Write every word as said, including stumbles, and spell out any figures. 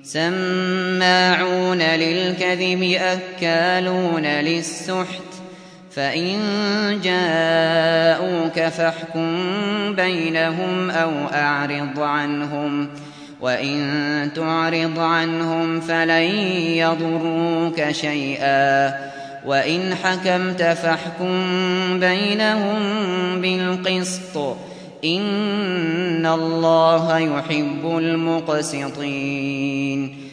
سماعون للكذب أكالون للسحت فإن جاءوك فاحكم بينهم أو أعرض عنهم وإن تعرض عنهم فلن يضروك شيئا وإن حكمت فاحكم بينهم بالقسط إن الله يحب المقسطين